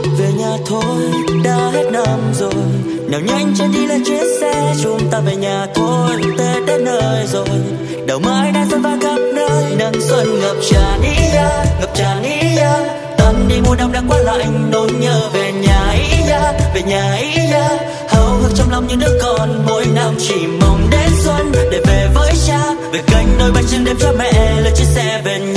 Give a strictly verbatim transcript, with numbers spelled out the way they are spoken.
về nhà thôi, đã hết năm rồi. Nào nhanh chân đi lên chiếc xe, chúng ta về nhà thôi. Tết đến nơi rồi, đầu mai đã xuân vang khắp nơi. Nắng xuân ngập tràn ý ya, ngập tràn ý ya. Tâm đi mùa đông đã quá lạnh, nỗi nhớ về nhà ý ya, về nhà ý ya. Háo hức trong lòng những đứa con, mỗi năm chỉ mong đến xuân để về với cha. Về cạnh đôi bàn chân đêm cho mẹ, lời chia sẻ về nhà.